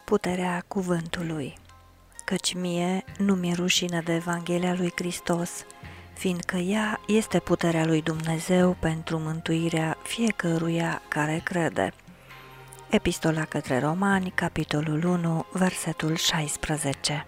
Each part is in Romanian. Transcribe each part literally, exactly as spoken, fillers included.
Puterea cuvântului. Căci mie nu mi-e rușine de Evanghelia lui Hristos, fiindcă ea este puterea lui Dumnezeu pentru mântuirea fiecăruia care crede. Epistola către Romani, capitolul unu, versetul șaisprezece.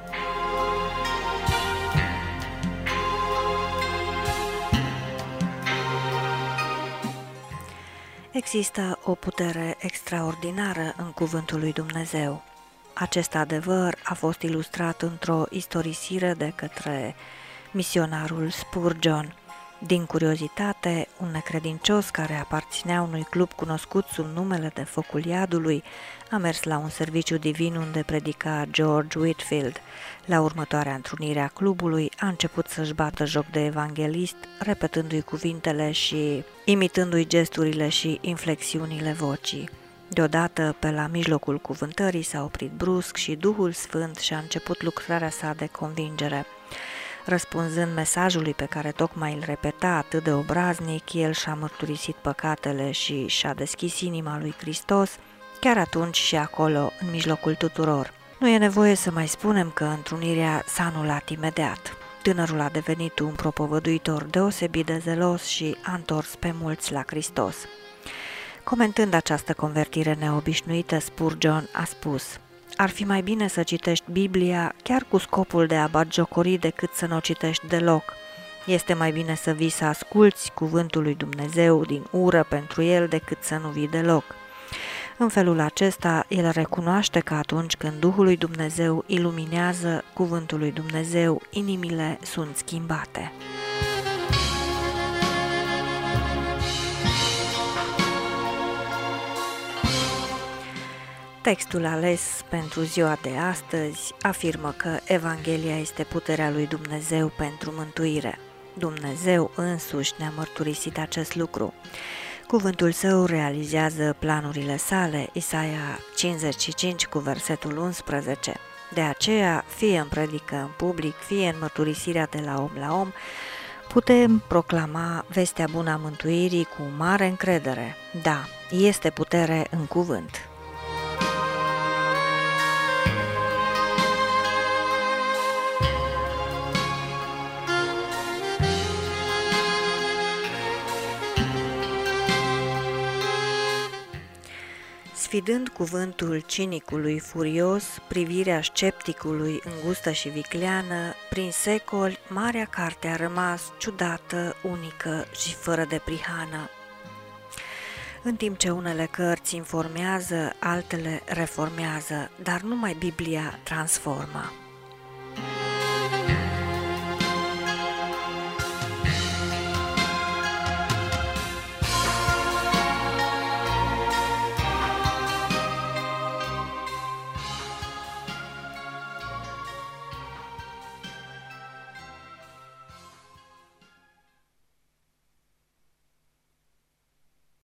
Există o putere extraordinară în cuvântul lui Dumnezeu. Acest adevăr a fost ilustrat într-o istorisire de către misionarul Spurgeon. Din curiozitate, un necredincios care aparținea unui club cunoscut sub numele de Focul Iadului a mers la un serviciu divin unde predica George Whitefield. La următoarea întrunire a clubului a început să-și bată joc de evanghelist, repetându-i cuvintele și imitându-i gesturile și inflexiunile vocii. Deodată, pe la mijlocul cuvântării s-a oprit brusc și Duhul Sfânt și-a început lucrarea sa de convingere. Răspunzând mesajului pe care tocmai îl repeta atât de obraznic, el și-a mărturisit păcatele și și-a deschis inima lui Hristos, chiar atunci și acolo, în mijlocul tuturor. Nu e nevoie să mai spunem că întrunirea s-a anulat imediat. Tânărul a devenit un propovăduitor deosebit de zelos și a întors pe mulți la Hristos. Comentând această convertire neobișnuită, Spurgeon a spus: ar fi mai bine să citești Biblia chiar cu scopul de a batjocori decât să nu o citești deloc. Este mai bine să vii să asculți cuvântul lui Dumnezeu din ură pentru el decât să nu vii deloc. În felul acesta, el recunoaște că atunci când Duhul lui Dumnezeu iluminează cuvântul lui Dumnezeu, inimile sunt schimbate. Textul ales pentru ziua de astăzi afirmă că Evanghelia este puterea lui Dumnezeu pentru mântuire. Dumnezeu însuși ne-a mărturisit acest lucru. Cuvântul său realizează planurile sale, Isaia cincizeci și cinci cu versetul unsprezece. De aceea, fie în predică în public, fie în mărturisirea de la om la om, putem proclama vestea bună a mântuirii cu mare încredere. Da, este putere în cuvânt. Sfidând cuvântul cinicului furios, privirea scepticului îngustă și vicleană, prin secoli, marea carte a rămas ciudată, unică și fără de prihană. În timp ce unele cărți informează, altele reformează, dar numai Biblia transformă.